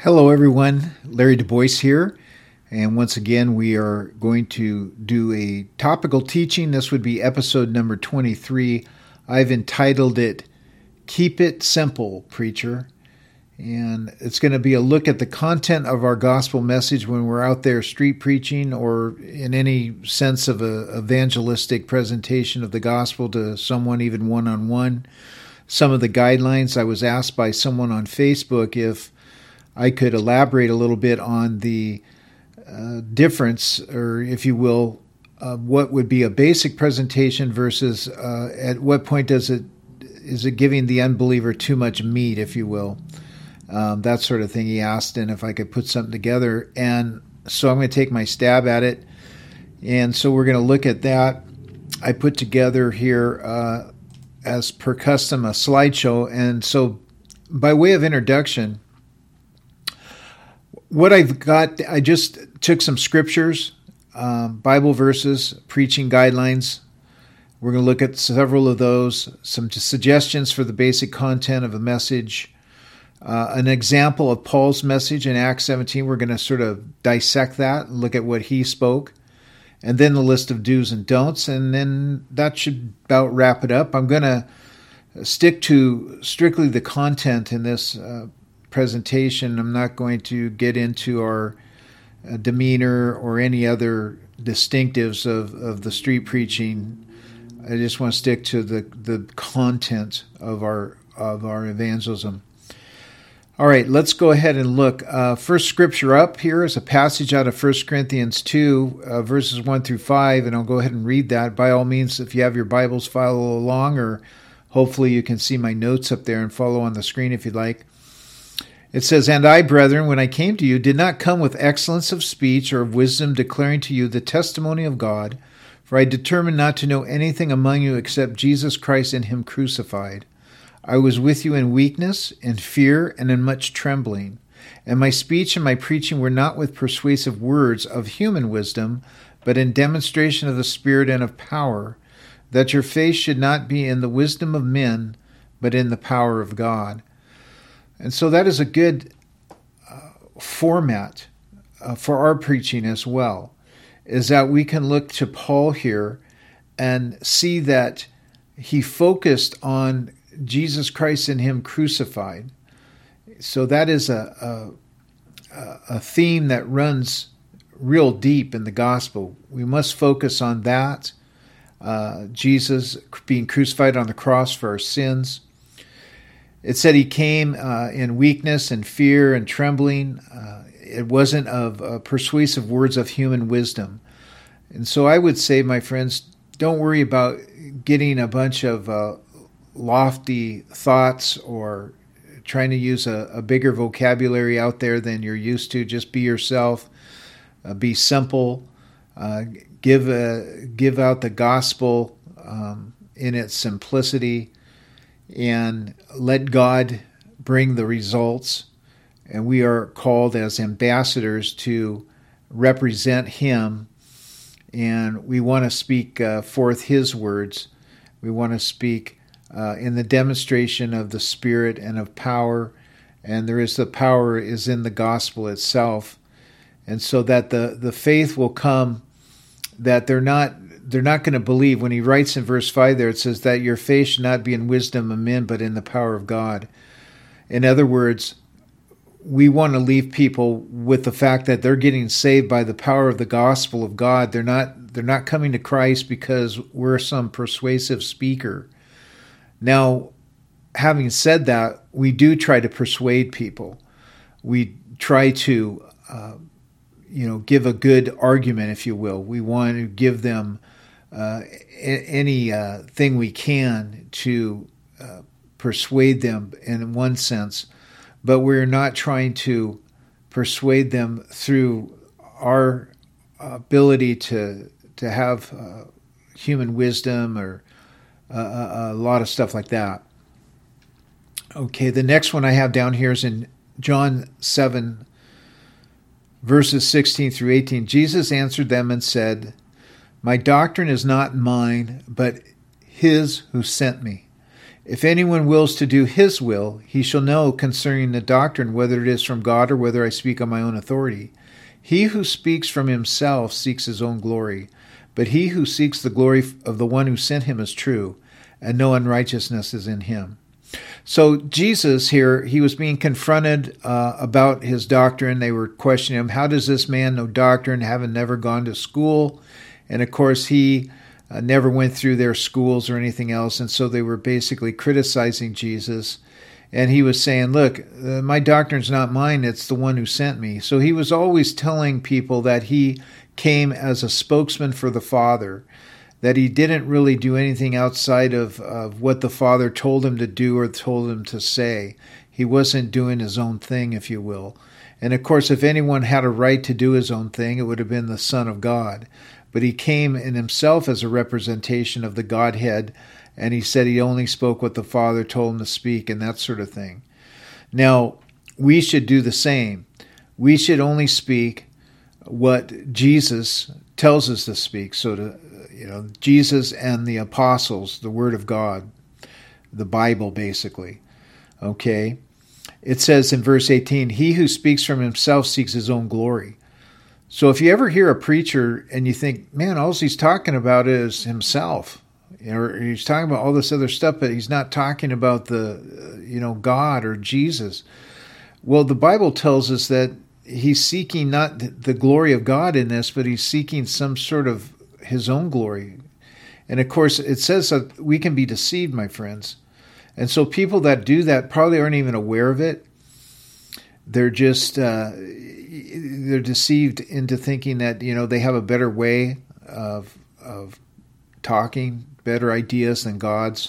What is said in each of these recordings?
Hello, everyone. Larry Du Bois here. And once again, we are going to do a topical teaching. This would be episode number 23. I've entitled it, Keep It Simple, Preacher. And it's going to be a look at the content of our gospel message when we're out there street preaching or in any sense of a evangelistic presentation of the gospel to someone, even one-on-one. Some of the guidelines, I was asked by someone on Facebook if I could elaborate a little bit on the difference, or if you will, what would be a basic presentation versus at what point is it giving the unbeliever too much meat, if you will. That sort of thing he asked, and if I could put something together. And so I'm going to take my stab at it. And so we're going to look at that. I put together here, as per custom, a slideshow. And so by way of introduction, what I've got, I just took some scriptures, Bible verses, preaching guidelines. We're going to look at several of those, some suggestions for the basic content of a message, an example of Paul's message in Acts 17. We're going to sort of dissect that and look at what he spoke, and then the list of do's and don'ts, and then that should about wrap it up. I'm going to stick to strictly the content in this presentation. I'm not going to get into our demeanor or any other distinctives of the street preaching. I just want to stick to the content of our evangelism. All right, let's go ahead and look. First scripture up here is a passage out of 1 Corinthians 2, verses 1 through 5, and I'll go ahead and read that. By all means, if you have your Bibles, follow along, or hopefully you can see my notes up there and follow on the screen if you'd like. It says, "And I, brethren, when I came to you, did not come with excellence of speech or of wisdom, declaring to you the testimony of God. For I determined not to know anything among you except Jesus Christ and him crucified. I was with you in weakness, in fear, and in much trembling. And my speech and my preaching were not with persuasive words of human wisdom, but in demonstration of the Spirit and of power, that your faith should not be in the wisdom of men, but in the power of God." And so that is a good format for our preaching as well, is that we can look to Paul here and see that he focused on Jesus Christ and him crucified. So that is a theme that runs real deep in the gospel. We must focus on that, Jesus being crucified on the cross for our sins. It said he came in weakness and fear and trembling. It wasn't of persuasive words of human wisdom. And so I would say, my friends, don't worry about getting a bunch of lofty thoughts or trying to use a bigger vocabulary out there than you're used to. Just be yourself. Be simple. Give out the gospel in its simplicity. And let God bring the results. And we are called as ambassadors to represent him. And we want to speak forth his words. We want to speak in the demonstration of the Spirit and of power. And the power is in the gospel itself. And so that the faith will come, that they're not going to believe. When he writes in verse 5 there, it says that your faith should not be in wisdom of men, but in the power of God. In other words, we want to leave people with the fact that they're getting saved by the power of the gospel of God. They're not coming to Christ because we're some persuasive speaker. Now, having said that, we do try to persuade people. We try to, give a good argument, if you will. We want to give them any thing we can to persuade them in one sense, but we're not trying to persuade them through our ability to have human wisdom or a lot of stuff like that. Okay, the next one I have down here is in John 7, verses 16 through 18. Jesus answered them and said, "My doctrine is not mine, but his who sent me. If anyone wills to do his will, he shall know concerning the doctrine whether it is from God or whether I speak on my own authority. He who speaks from himself seeks his own glory, but he who seeks the glory of the one who sent him is true, and no unrighteousness is in him. So Jesus here, he was being confronted about his doctrine. They were questioning him, how does this man know doctrine, having never gone to school? And of course, he never went through their schools or anything else. And so they were basically criticizing Jesus. And he was saying, look, my doctrine's not mine, it's the one who sent me. So he was always telling people that he came as a spokesman for the Father, that he didn't really do anything outside of what the Father told him to do or told him to say. He wasn't doing his own thing, if you will. And of course, if anyone had a right to do his own thing, it would have been the Son of God. But he came in himself as a representation of the Godhead, and he said he only spoke what the Father told him to speak and that sort of thing. Now, we should do the same. We should only speak what Jesus tells us to speak. So Jesus and the apostles, the Word of God, the Bible basically. Okay? It says in verse 18, he who speaks from himself seeks his own glory. So if you ever hear a preacher and you think, man, all he's talking about is himself, or he's talking about all this other stuff, but he's not talking about God or Jesus. Well, the Bible tells us that he's seeking not the glory of God in this, but he's seeking some sort of his own glory. And of course, it says that we can be deceived, my friends. And so people that do that probably aren't even aware of it. They're just, they're deceived into thinking that, they have a better way of talking, better ideas than God's.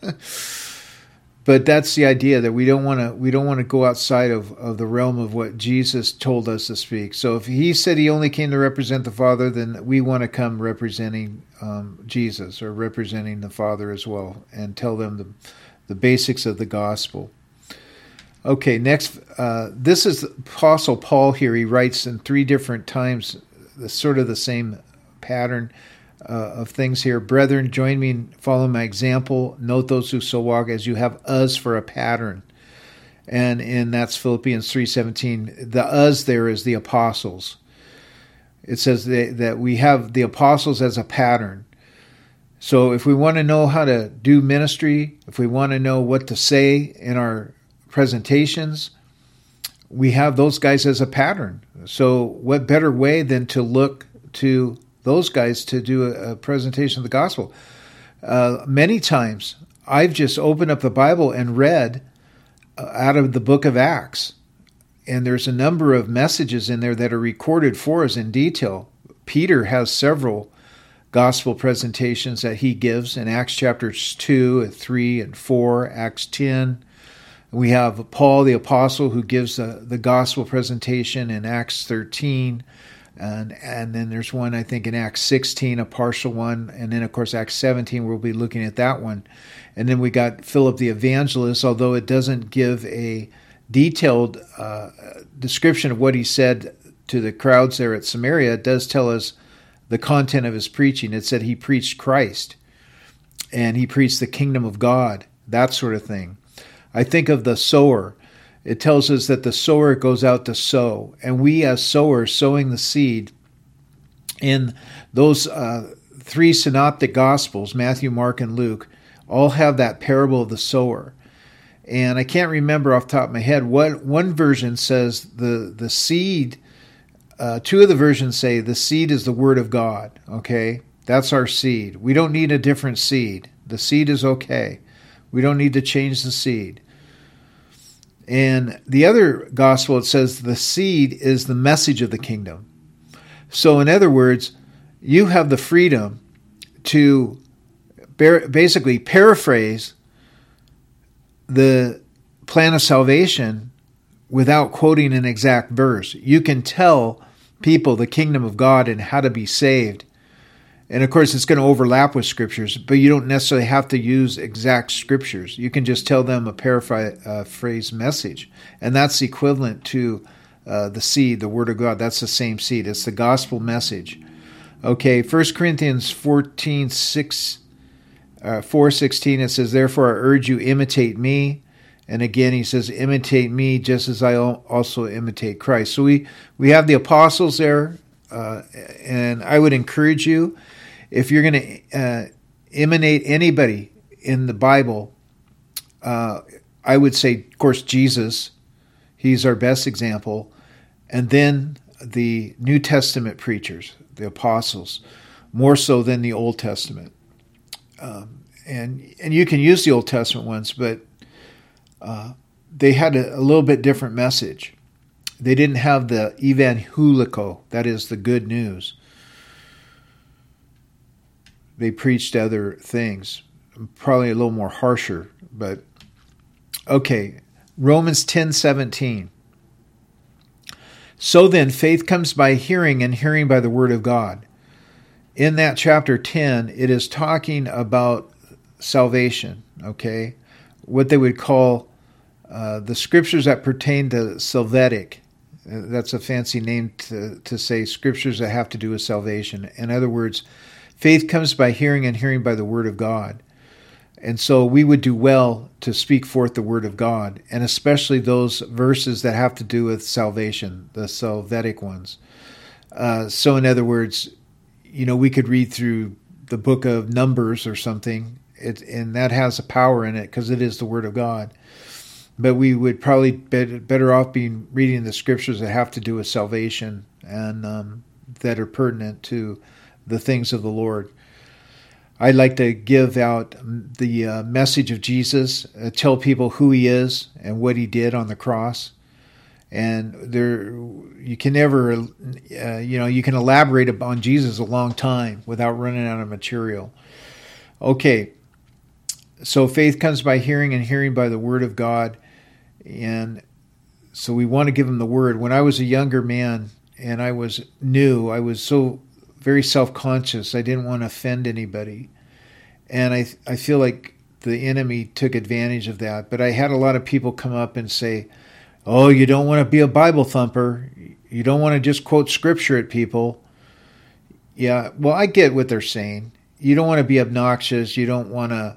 But that's the idea, that we don't want to go outside of the realm of what Jesus told us to speak. So if he said he only came to represent the Father, then we want to come representing Jesus, or representing the Father as well, and tell them the basics of the gospel. Okay, next, this is Apostle Paul here. He writes in 3 different times, sort of the same pattern of things here. Brethren, join me in following my example. Note those who so walk as you have us for a pattern. And that's Philippians 3:17. The us there is the apostles. It says that we have the apostles as a pattern. So if we want to know how to do ministry, if we want to know what to say in our presentations, we have those guys as a pattern. So what better way than to look to those guys to do a presentation of the gospel? Many times I've just opened up the Bible and read out of the book of Acts. And there's a number of messages in there that are recorded for us in detail. Peter has several gospel presentations that he gives in Acts chapters 2, 3, and 4, Acts 10. We have Paul the Apostle who gives the gospel presentation in Acts 13. And then there's one, I think, in Acts 16, a partial one. And then, of course, Acts 17, we'll be looking at that one. And then we got Philip the Evangelist, although it doesn't give a detailed description of what he said to the crowds there at Samaria. It does tell us the content of his preaching. It said he preached Christ, and he preached the kingdom of God, that sort of thing. I think of the sower. It tells us that the sower goes out to sow, and we as sowers sowing the seed in those 3 synoptic gospels, Matthew, Mark, and Luke, all have that parable of the sower. And I can't remember off the top of my head what one version says the seed. 2 of the versions say the seed is the word of God. Okay, that's our seed. We don't need a different seed. The seed is okay. We don't need to change the seed. And the other gospel, it says the seed is the message of the kingdom. So in other words, you have the freedom to basically paraphrase the plan of salvation without quoting an exact verse. You can tell people the kingdom of God and how to be saved. And of course, it's going to overlap with scriptures, but you don't necessarily have to use exact scriptures. You can just tell them a paraphrase message. And that's equivalent to the seed, the word of God. That's the same seed. It's the gospel message. Okay, 1 Corinthians 14:6 4:16, it says, "Therefore I urge you, imitate me." And again, he says, "Imitate me just as I also imitate Christ." So we have the apostles there, and I would encourage you, if you're going to imitate anybody in the Bible, I would say, of course, Jesus. He's our best example. And then the New Testament preachers, the apostles, more so than the Old Testament. And you can use the Old Testament ones, but they had a little bit different message. They didn't have the evangelico, that is the good news. They preached other things, probably a little more harsher. But okay, Romans 10:17. "So then, faith comes by hearing, and hearing by the word of God." In that chapter 10, it is talking about salvation, okay? What they would call the scriptures that pertain to salvetic. That's a fancy name to say scriptures that have to do with salvation. In other words, faith comes by hearing, and hearing by the word of God. And so we would do well to speak forth the word of God, and especially those verses that have to do with salvation, the salvetic ones. So in other words, we could read through the book of Numbers or something, and that has a power in it because it is the word of God. But we would probably better off being reading the scriptures that have to do with salvation and that are pertinent to the things of the Lord. I like to give out the message of Jesus, tell people who he is and what he did on the cross. And you can never, you can elaborate upon Jesus a long time without running out of material. Okay, so faith comes by hearing, and hearing by the word of God. And so we want to give them the word. When I was a younger man and I was new, I was so very self-conscious. I didn't want to offend anybody. And I feel like the enemy took advantage of that. But I had a lot of people come up and say, "Oh, you don't want to be a Bible thumper. You don't want to just quote scripture at people." Yeah, well, I get what they're saying. You don't want to be obnoxious. You don't want to,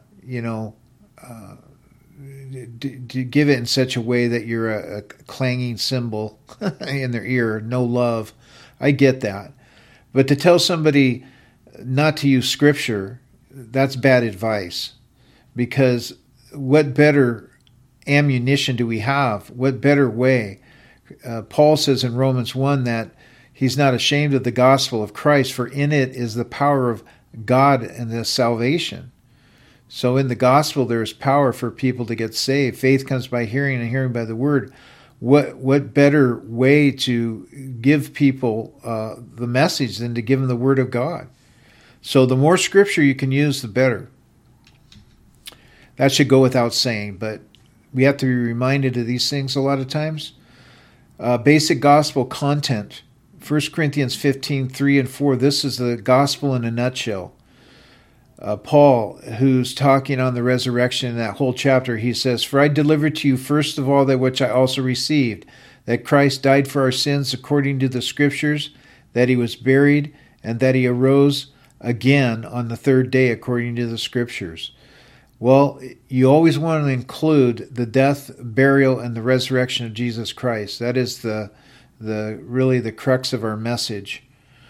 to give it in such a way that you're a clanging cymbal in their ear, no love. I get that. But to tell somebody not to use scripture, that's bad advice. Because what better ammunition do we have? What better way? Paul says in Romans 1 that he's not ashamed of the gospel of Christ, for in it is the power of God and the salvation. So in the gospel, there is power for people to get saved. Faith comes by hearing, and hearing by the word. What better way to give people the message than to give them the word of God? So the more scripture you can use, the better. That should go without saying, but we have to be reminded of these things a lot of times. Basic gospel content. 1 Corinthians 15, 3 and 4. This is the gospel in a nutshell. Paul, who's talking on the resurrection in that whole chapter, he says, "For I delivered to you first of all that which I also received, that Christ died for our sins according to the Scriptures, that he was buried, and that he arose again on the third day according to the Scriptures." Well, you always want to include the death, burial, and the resurrection of Jesus Christ. That is really the crux of our message.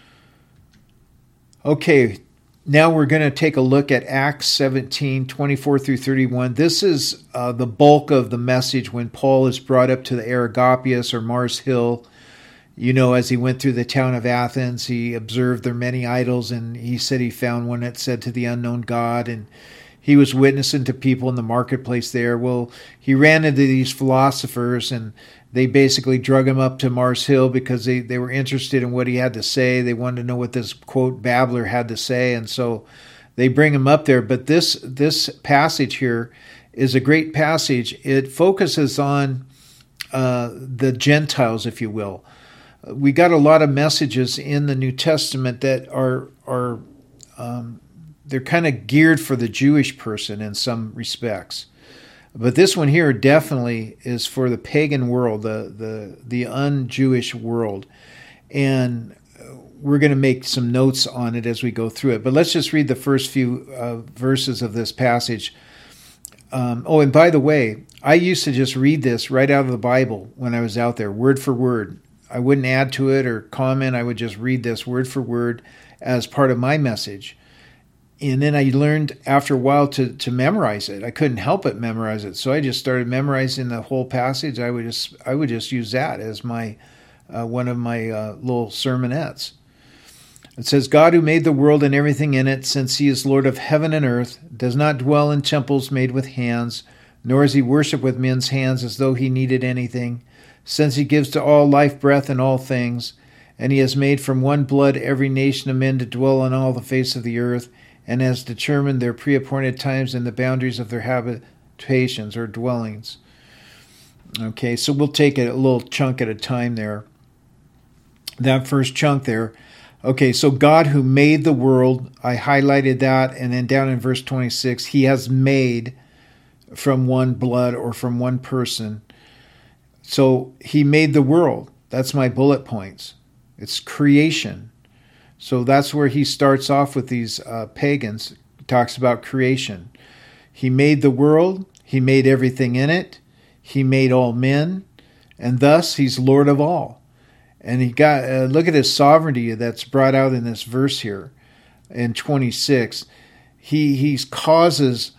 Okay, now we're going to take a look at Acts 17, 24 through 31. This is the bulk of the message when Paul is brought up to the Areopagus or Mars Hill. As he went through the town of Athens, he observed their many idols, and he said he found one that said to the unknown God, and he was witnessing to people in the marketplace there. Well, he ran into these philosophers, and they basically drug him up to Mars Hill because they were interested in what he had to say. They wanted to know what this, quote, babbler had to say, and so they bring him up there. But this passage here is a great passage. It focuses on the Gentiles, if you will. We got a lot of messages in the New Testament that are they're kind of geared for the Jewish person in some respects. But this one here definitely is for the pagan world, the un-Jewish world. And we're going to make some notes on it as we go through it. But let's just read the first few verses of this passage. And by the way, I used to just read this right out of the Bible when I was out there, word for word. I wouldn't add to it or comment. I would just read this word for word as part of my message. And then I learned after a while to memorize it. I couldn't help but memorize it. So I just started memorizing the whole passage. I would just use that as my one of my little sermonettes. It says, God who made the world and everything in it, since he is Lord of heaven and earth, does not dwell in temples made with hands, nor is he worshipped with men's hands as though he needed anything, since he gives to all life, breath, and all things, and he has made from one blood every nation of men to dwell on all the face of the earth, and has determined their pre-appointed times and the boundaries of their habitations or dwellings. Okay, so we'll take it a little chunk at a time there. That first chunk there. Okay, so God who made the world, I highlighted that, and then down in verse 26, he has made from one blood or from one person. So he made the world. That's my bullet points. It's creation. So that's where he starts off with these pagans. He talks about creation. He made the world. He made everything in it. He made all men. And thus he's Lord of all. And he got look at his sovereignty that's brought out in this verse here in 26. He causes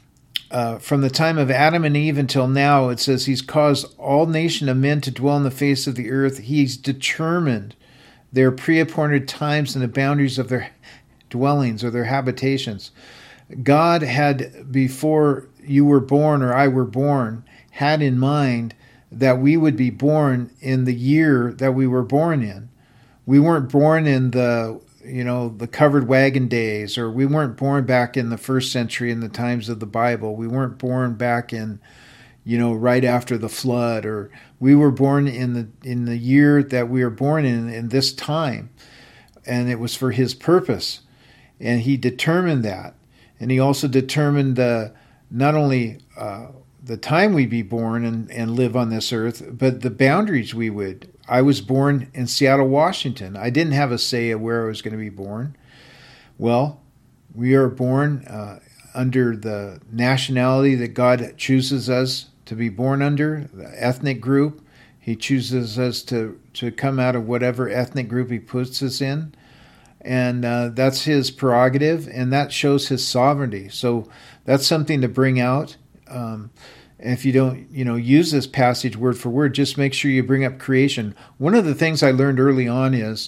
from the time of Adam and Eve until now, it says he's caused all nation of men to dwell on the face of the earth. He's determined their pre-appointed times and the boundaries of their dwellings or their habitations. God had, before you were born or I were born, had in mind that we would be born in the year that we were born in. We weren't born in the covered wagon days, or we weren't born back in the first century in the times of the Bible. We weren't born back in, right after the flood, or we were born in the year that we were born in this time. And it was for his purpose. And he determined that. And he also determined not only the time we'd be born and live on this earth, but the boundaries we would. I was born in Seattle, Washington. I didn't have a say of where I was going to be born. Well, we are born under the nationality that God chooses us to be born under, the ethnic group. He chooses us to come out of whatever ethnic group he puts us in. And that's his prerogative, and that shows his sovereignty. So that's something to bring out. If you don't, use this passage word for word, just make sure you bring up creation. One of the things I learned early on is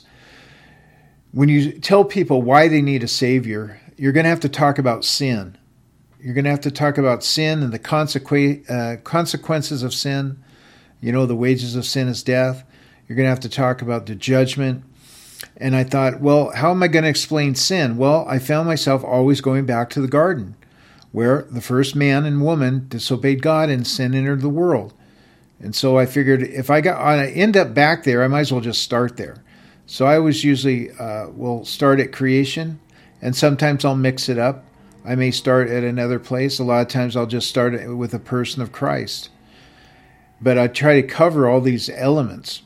when you tell people why they need a savior, you're going to have to talk about sin. You're going to have to talk about sin and the consequences of sin. The wages of sin is death. You're going to have to talk about the judgment. And I thought, well, how am I going to explain sin? Well, I found myself always going back to the garden, where the first man and woman disobeyed God and sin entered the world. And so I figured if I end up back there, I might as well just start there. So I always usually will start at creation, and sometimes I'll mix it up. I may start at another place. A lot of times I'll just start with the person of Christ. But I try to cover all these elements.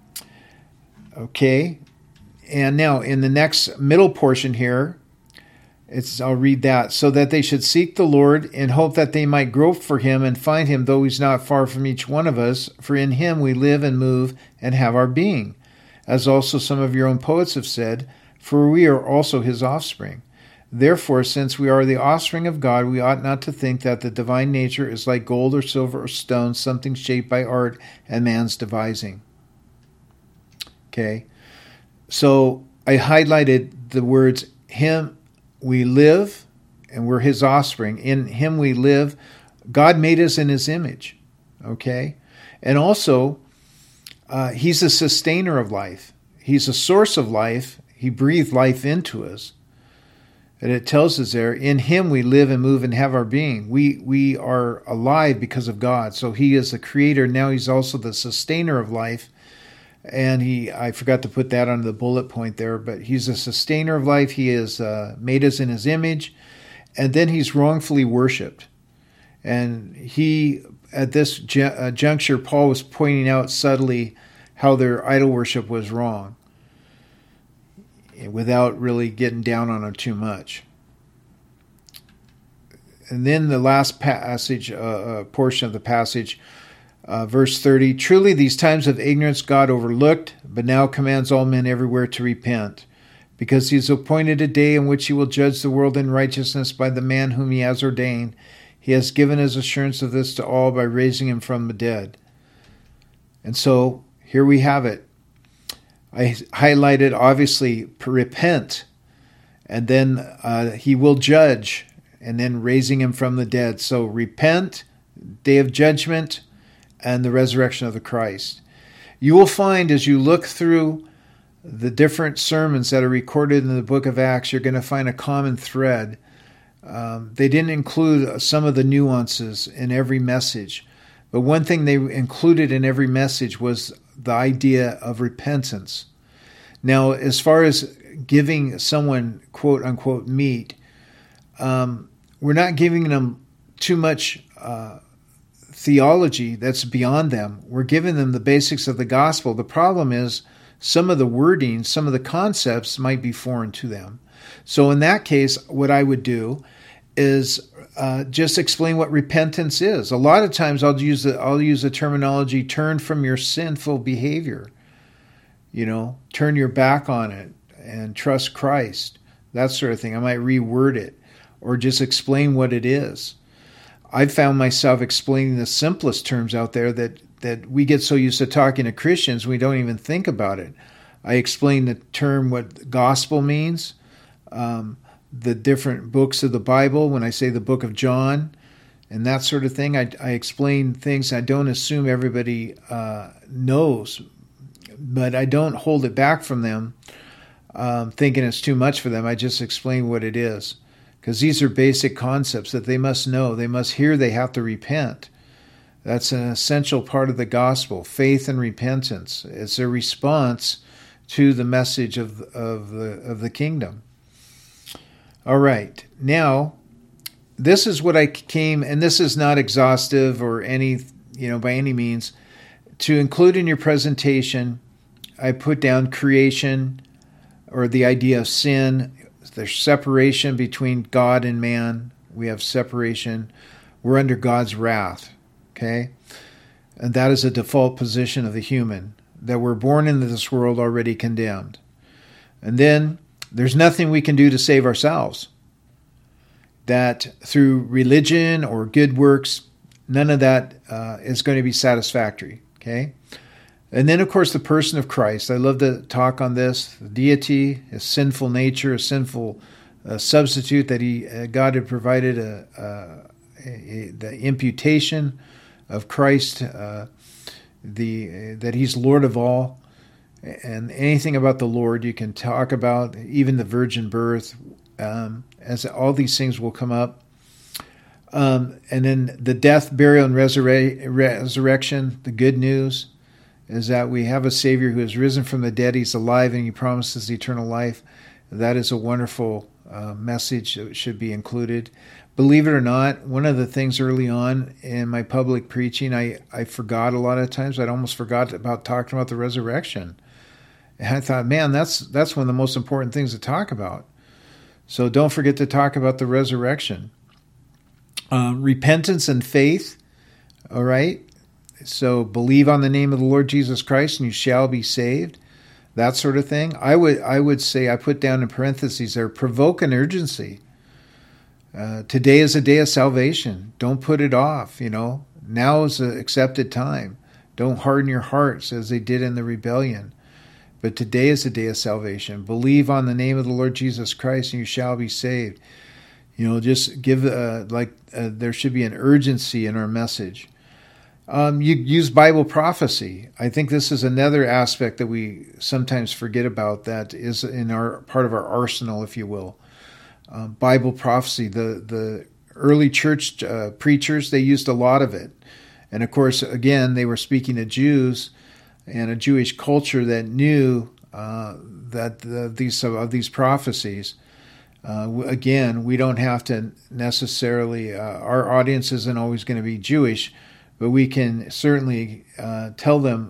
Okay. And now in the next middle portion here, I'll read that. So that they should seek the Lord in hope that they might grope for him and find him, though he's not far from each one of us. For in him we live and move and have our being. As also some of your own poets have said, for we are also his offspring. Therefore, since we are the offspring of God, we ought not to think that the divine nature is like gold or silver or stone, something shaped by art and man's devising. Okay. So I highlighted the words, him we live, and we're his offspring. In him we live. God made us in his image. Okay? And also, he's a sustainer of life. He's a source of life. He breathed life into us. And it tells us there, in him we live and move and have our being. We are alive because of God. So he is the creator. Now he's also the sustainer of life. And I forgot to put that on the bullet point there, but he's a sustainer of life. He has made us in his image, and then he's wrongfully worshipped. And at this juncture, Paul was pointing out subtly how their idol worship was wrong. without really getting down on them too much. And then the last passage, portion of the passage, verse 30, truly these times of ignorance God overlooked, but now commands all men everywhere to repent, because he has appointed a day in which he will judge the world in righteousness by the man whom he has ordained. He has given his assurance of this to all by raising him from the dead. And so here we have it. I highlighted, obviously, repent, and then he will judge, and then raising him from the dead. So repent, day of judgment, and the resurrection of the Christ. You will find as you look through the different sermons that are recorded in the book of Acts, you're going to find a common thread. They didn't include some of the nuances in every message, but one thing they included in every message was the idea of repentance. Now, as far as giving someone quote unquote meat, we're not giving them too much theology that's beyond them. We're giving them the basics of the gospel. The problem is some of the wording, some of the concepts might be foreign to them. So in that case, what I would do is just explain what repentance is. A lot of times I'll use the terminology, turn from your sinful behavior. Turn your back on it and trust Christ. That sort of thing. I might reword it or just explain what it is. I've found myself explaining the simplest terms out there that we get so used to talking to Christians, we don't even think about it. I explain the term, what gospel means, the different books of the Bible, when I say the book of John, and that sort of thing. I explain things I don't assume everybody knows, but I don't hold it back from them, thinking it's too much for them. I just explain what it is. Because these are basic concepts that they must know. They must hear they have to repent. That's an essential part of the gospel, faith and repentance. It's a response to the message of the kingdom. All right. Now, this is what I came, and this is not exhaustive or any, by any means. To include in your presentation, I put down creation, or the idea of sin. There's separation between God and man. We have separation. We're under God's wrath, okay? And that is a default position of the human, that we're born into this world already condemned. And then there's nothing we can do to save ourselves. That through religion or good works, none of that is going to be satisfactory, okay? And then, of course, the person of Christ. I love to talk on this. The deity, his sinful nature, a sinful substitute that God had provided, the imputation of Christ, that he's Lord of all. And anything about the Lord you can talk about, even the virgin birth, as all these things will come up. And then the death, burial, and resurrection, the good news is that we have a Savior who has risen from the dead. He's alive and he promises eternal life. That is a wonderful message that should be included. Believe it or not, one of the things early on in my public preaching, I forgot a lot of times. I'd almost forgot about talking about the resurrection. And I thought, man, that's one of the most important things to talk about. So don't forget to talk about the resurrection. Repentance and faith, all right? So believe on the name of the Lord Jesus Christ and you shall be saved. That sort of thing. I would say, I put down in parentheses there, provoke an urgency. Today is a day of salvation. Don't put it off, Now is the accepted time. Don't harden your hearts as they did in the rebellion. But today is the day of salvation. Believe on the name of the Lord Jesus Christ and you shall be saved. Just give, there should be an urgency in our message. You use Bible prophecy. I think this is another aspect that we sometimes forget about that is in our part of our arsenal, if you will. Bible prophecy. The early church preachers, they used a lot of it. And of course, again, they were speaking to Jews and a Jewish culture that knew that these prophecies. Again, we don't have to necessarily, our audience isn't always going to be Jewish, but we can certainly tell them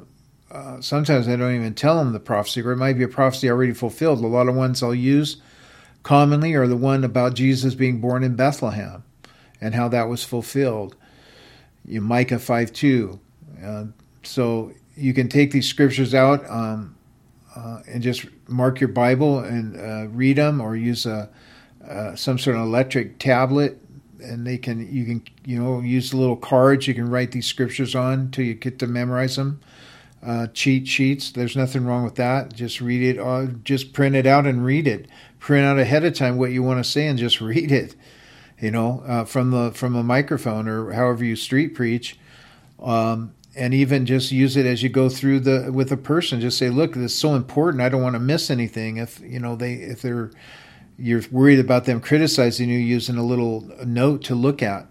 sometimes I don't even tell them the prophecy, or it might be a prophecy already fulfilled. A lot of ones I'll use commonly are the one about Jesus being born in Bethlehem and how that was fulfilled. Micah 5:2. So you can take these scriptures out and just mark your Bible and read them, or use some sort of electric tablet, and you can use little cards you can write these scriptures on until you get to memorize them. Cheat sheets. There's nothing wrong with that. Just read it, or just print it out and read it. Print out ahead of time what you want to say and just read it. From a microphone, or however you street preach, and even just use it as you go through with a person. Just say, "Look, this is so important. I don't want to miss anything." If you're worried about them criticizing you, using a little note to look at.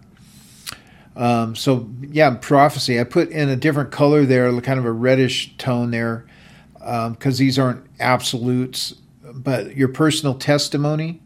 Prophecy. I put in a different color there, kind of a reddish tone there, because these aren't absolutes, but your personal testimony.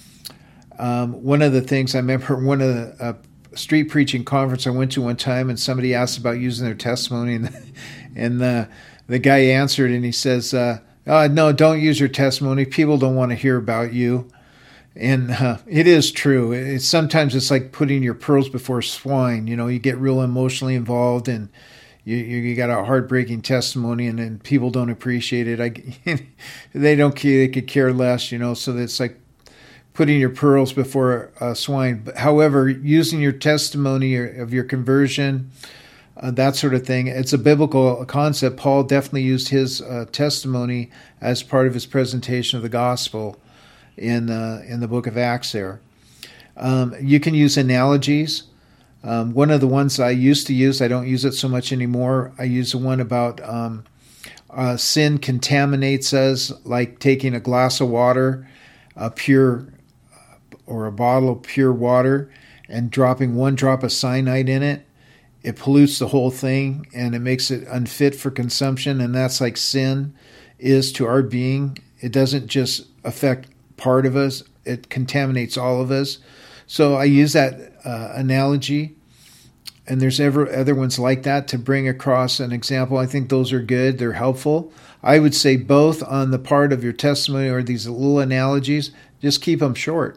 One of the things I remember, one of the street preaching conference I went to one time, and somebody asked about using their testimony, and the guy answered, and he says, "No, don't use your testimony. People don't want to hear about you." And it is true. Sometimes it's like putting your pearls before swine. You get real emotionally involved, and you got a heartbreaking testimony, and then people don't appreciate it. They don't care. They could care less. So it's like putting your pearls before swine. However, using your testimony of your conversion, that sort of thing, it's a biblical concept. Paul definitely used his testimony as part of his presentation of the gospel in the book of Acts there. You can use analogies. One of the ones I used to use, I don't use it so much anymore. I use the one about sin contaminates us, like taking a glass of water, pure, or a bottle of pure water, and dropping one drop of cyanide in it. It pollutes the whole thing, and it makes it unfit for consumption, and that's like sin is to our being. It doesn't just affect part of us, it contaminates all of us. So I use that analogy, and there's other ones like that to bring across an example. I think those are good, they're helpful. I would say both on the part of your testimony or these little analogies, just keep them short.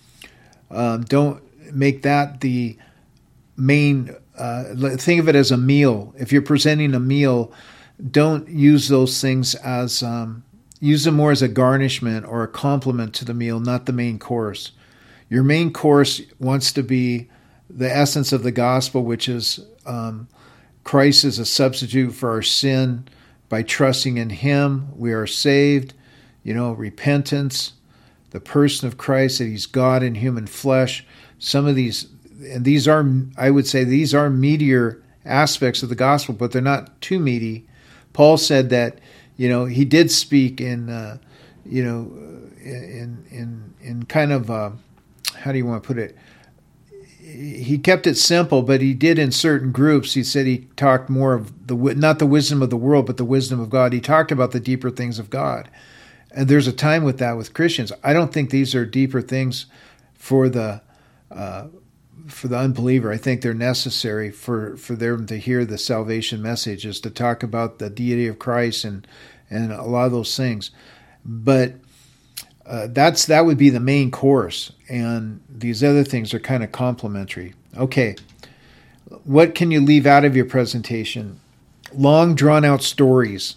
Don't make that the main, think of it as a meal. If you're presenting a meal, don't use those things as, use them more as a garnishment or a complement to the meal, not the main course. Your main course wants to be the essence of the gospel, which is Christ is a substitute for our sin. By trusting in Him, we are saved. Repentance, the person of Christ, that He's God in human flesh. Some of these, and these are, I would say, these are meatier aspects of the gospel, but they're not too meaty. Paul said that, he did speak in kind of, how do you want to put it? He kept it simple, but he did in certain groups. He said he talked more of not the wisdom of the world, but the wisdom of God. He talked about the deeper things of God. And there's a time with that with Christians. I don't think these are deeper things for the unbeliever. I think they're necessary for them to hear the salvation message, is to talk about the deity of Christ and a lot of those things. But that would be the main course, and these other things are kind of complementary. Okay, what can you leave out of your presentation? Long, drawn-out stories.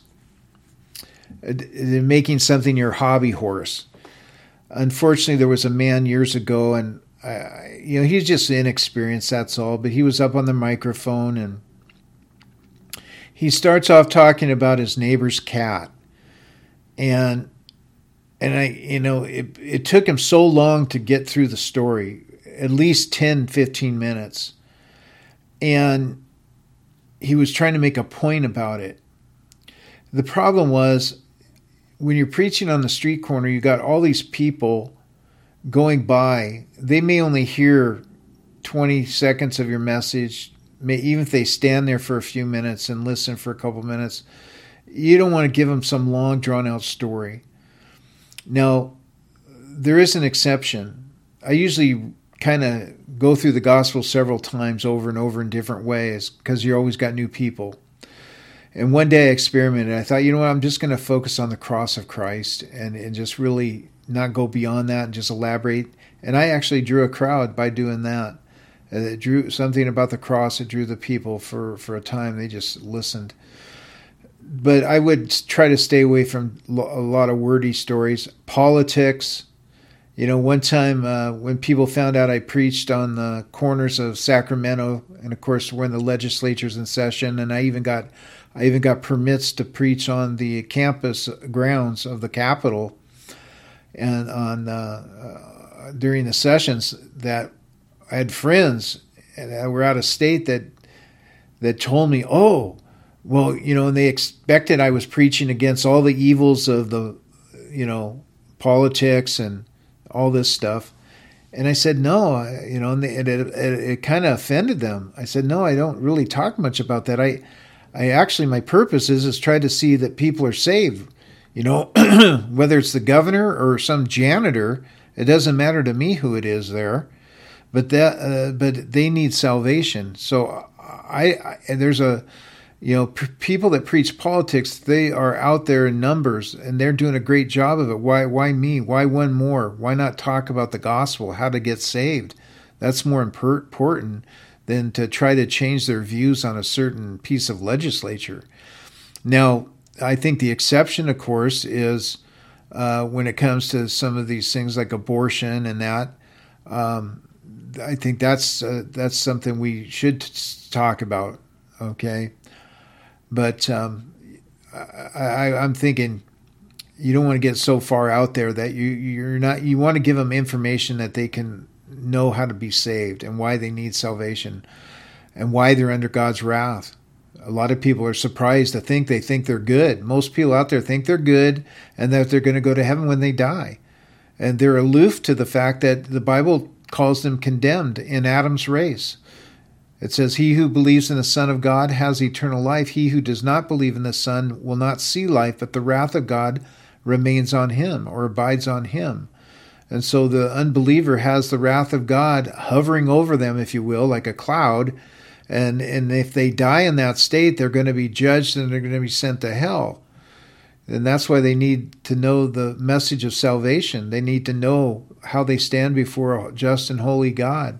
Making something your hobby horse. Unfortunately, there was a man years ago, and he's just inexperienced, that's all, but he was up on the microphone, and he starts off talking about his neighbor's cat. And it took him so long to get through the story, at least 10, 15 minutes. And he was trying to make a point about it. The problem was, when you're preaching on the street corner, you got all these people going by. They may only hear 20 seconds of your message, even if they stand there for a few minutes and listen for a couple minutes. You don't want to give them some long, drawn-out story. Now, there is an exception. I usually kind of go through the gospel several times over and over in different ways, because you always got new people. And one day I experimented. I thought, you know what, I'm just going to focus on the cross of Christ and just really not go beyond that and just elaborate. And I actually drew a crowd by doing that. It drew something about the cross. It drew the people for a time. They just listened. But I would try to stay away from a lot of wordy stories. Politics. You know, one time when people found out I preached on the corners of Sacramento, and of course when the legislature's in session, and I even got permits to preach on the campus grounds of the Capitol, and on during the sessions, that I had friends that were out of state that told me, oh, well, you know, and they expected I was preaching against all the evils of the, you know, politics and all this stuff. And I said, no, you know, and it kind of offended them. I said, no, I don't really talk much about that. I actually, my purpose is try to see that people are saved. You know, whether it's the governor or some janitor, it doesn't matter to me who it is there, but they need salvation. So there's a, you know, people that preach politics, they are out there in numbers and they're doing a great job of it. Why me? Why one more? Why not talk about the gospel, how to get saved? That's more important than to try to change their views on a certain piece of legislature. Now, I think the exception, of course, is when it comes to some of these things like abortion and that. I think that's something we should talk about. Okay. But I'm thinking you don't want to get so far out there that you want to give them information that they can know how to be saved and why they need salvation and why they're under God's wrath. A lot of people are surprised to think they're good. Most people out there think they're good and that they're going to go to heaven when they die. And they're aloof to the fact that the Bible calls them condemned in Adam's race. It says, he who believes in the Son of God has eternal life. He who does not believe in the Son will not see life, but the wrath of God remains on him or abides on him. And so the unbeliever has the wrath of God hovering over them, if you will, like a cloud. And if they die in that state, they're going to be judged and they're going to be sent to hell. And that's why they need to know the message of salvation. They need to know how they stand before a just and holy God.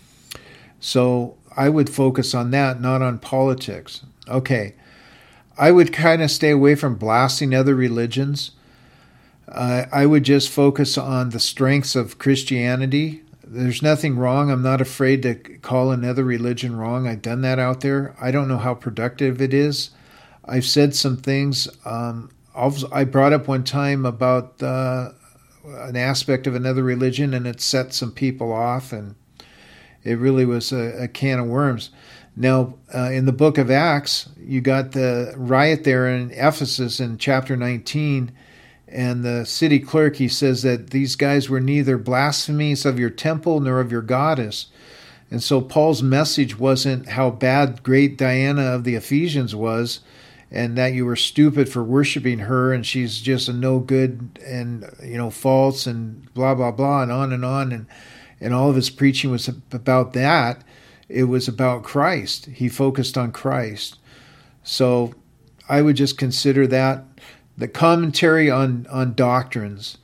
So I would focus on that, not on politics. Okay. I would kind of stay away from blasting other religions. I would just focus on the strengths of Christianity. There's nothing wrong. I'm not afraid to call another religion wrong. I've done that out there. I don't know how productive it is. I've said some things. I brought up one time about an aspect of another religion, and it set some people off, and it really was a can of worms. Now, in the book of Acts, you got the riot there in Ephesus in chapter 19, and the city clerk, he says that these guys were neither blasphemies of your temple nor of your goddess. And so Paul's message wasn't how bad great Diana of the Ephesians was, and that you were stupid for worshiping her, and she's just a no good and, you know, false and blah, blah, blah, and on. And all of his preaching was about that. It was about Christ. He focused on Christ. So I would just consider that. The commentary on doctrines.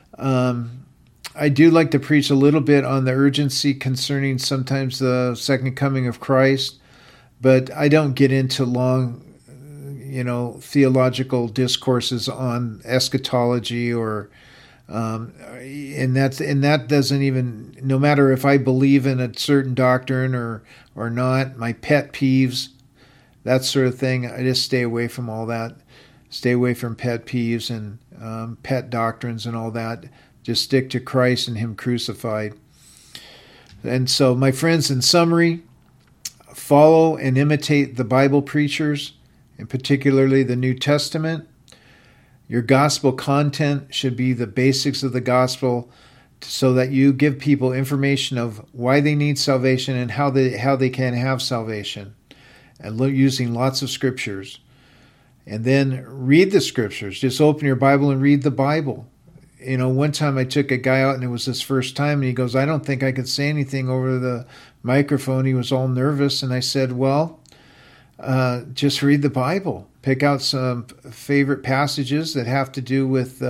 I do like to preach a little bit on the urgency concerning sometimes the second coming of Christ, but I don't get into long, you know, theological discourses on eschatology or and that doesn't even, no matter if I believe in a certain doctrine or not, my pet peeves, that sort of thing, I just stay away from all that. Stay away from pet peeves and pet doctrines and all that. Just stick to Christ and Him crucified. And so, my friends, in summary, follow and imitate the Bible preachers, and particularly the New Testament. Your gospel content should be the basics of the gospel, so that you give people information of why they need salvation and how they can have salvation, and using lots of scriptures. And then read the scriptures. Just open your Bible and read the Bible. You know, one time I took a guy out, and it was his first time, and he goes, I don't think I could say anything over the microphone. He was all nervous, and I said, well, just read the Bible. Pick out some favorite passages that have to do with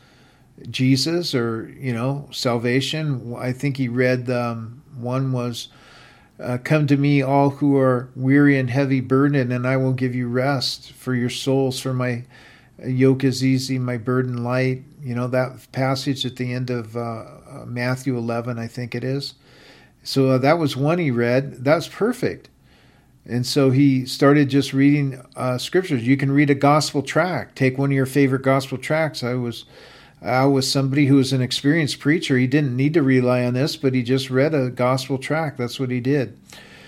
Jesus or, salvation. I think he read one was, come to me, all who are weary and heavy burdened, and I will give you rest for your souls. For my yoke is easy, my burden light. That passage at the end of Matthew 11, I think it is. So that was one he read. That's perfect. And so he started just reading scriptures. You can read a gospel tract. Take one of your favorite gospel tracts. I was somebody who was an experienced preacher. He didn't need to rely on this, but he just read a gospel tract. That's what he did.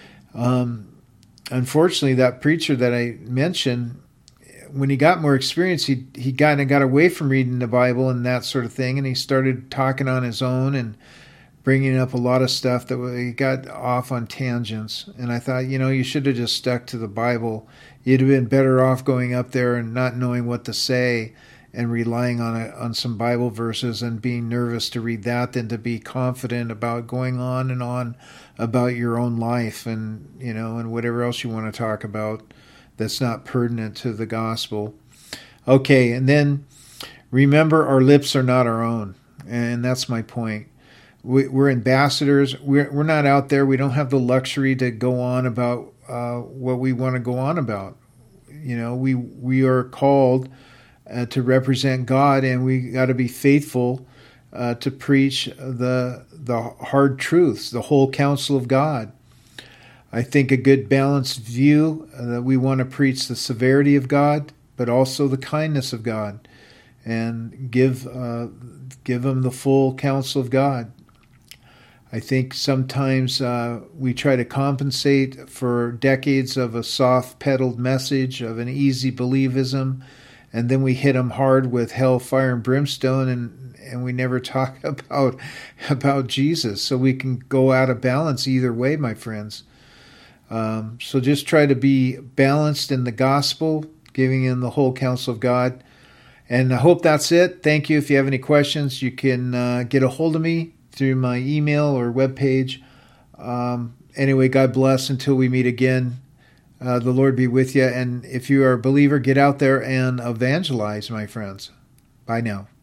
Unfortunately, that preacher that I mentioned, when he got more experience, he got away from reading the Bible and that sort of thing, and he started talking on his own and bringing up a lot of stuff that he got off on tangents. And I thought, you should have just stuck to the Bible. You'd have been better off going up there and not knowing what to say and relying on some Bible verses and being nervous to read that than to be confident about going on and on about your own life and, and whatever else you want to talk about that's not pertinent to the gospel. Okay, and then remember, our lips are not our own. And that's my point. We're ambassadors. We're not out there. We don't have the luxury to go on about what we want to go on about. We are called to represent God, and we got to be faithful to preach the hard truths, the whole counsel of God. I think a good balanced view that we want to preach the severity of God, but also the kindness of God, and give them the full counsel of God. I think sometimes we try to compensate for decades of a soft-pedaled message of an easy believism, and then we hit them hard with hell, fire, and brimstone, and we never talk about Jesus. So we can go out of balance either way, my friends. So just try to be balanced in the gospel, giving in the whole counsel of God. And I hope that's it. Thank you. If you have any questions, you can get a hold of me through my email or webpage. Anyway, God bless until we meet again. The Lord be with you. And if you are a believer, get out there and evangelize, my friends. Bye now.